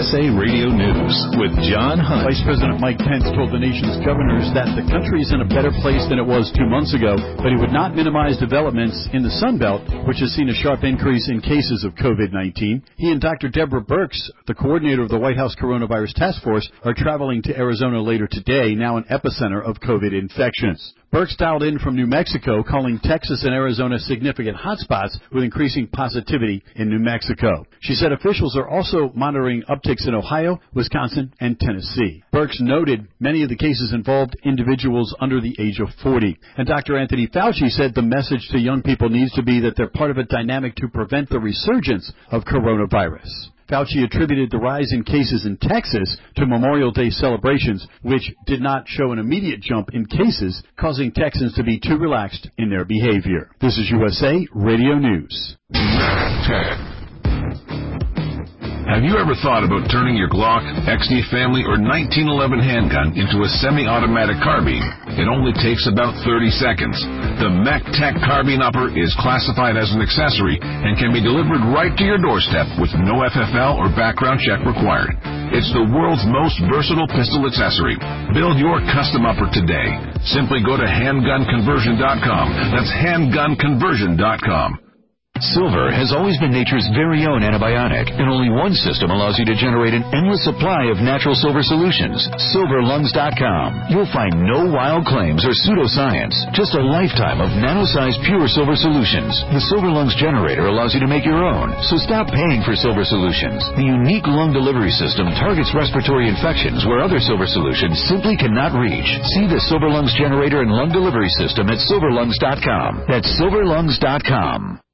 USA Radio News with John Hunt. Vice President Mike Pence told the nation's governors that the country is in a better place than it was 2 months ago, but he would not minimize developments in the Sun Belt, which has seen a sharp increase in cases of COVID-19. He and Dr. Deborah Birx, the coordinator of the White House Coronavirus Task Force, are traveling to Arizona later today, now an epicenter of COVID infections. Birx dialed in from New Mexico, calling Texas and Arizona significant hotspots with increasing positivity in New Mexico. She said officials are also monitoring upticks in Ohio, Wisconsin, and Tennessee. Birx noted many of the cases involved individuals under the age of 40. And Dr. Anthony Fauci said the message to young people needs to be that they're part of a dynamic to prevent the resurgence of coronavirus. Fauci attributed the rise in cases in Texas to Memorial Day celebrations, which did not show an immediate jump in cases, causing Texans to be too relaxed in their behavior. This is USA Radio News. Have you ever thought about turning your Glock, XD Family, or 1911 handgun into a semi-automatic carbine? It only takes about 30 seconds. The MacTech Carbine Upper is classified as an accessory and can be delivered right to your doorstep with no FFL or background check required. It's the world's most versatile pistol accessory. Build your custom upper today. Simply go to handgunconversion.com. That's handgunconversion.com. Silver has always been nature's very own antibiotic, and only one system allows you to generate an endless supply of natural silver solutions. SilverLungs.com. You'll find no wild claims or pseudoscience, just a lifetime of nano-sized pure silver solutions. The Silver Lungs generator allows you to make your own, so stop paying for silver solutions. The unique lung delivery system targets respiratory infections where other silver solutions simply cannot reach. See the Silver Lungs generator and lung delivery system at SilverLungs.com. That's SilverLungs.com.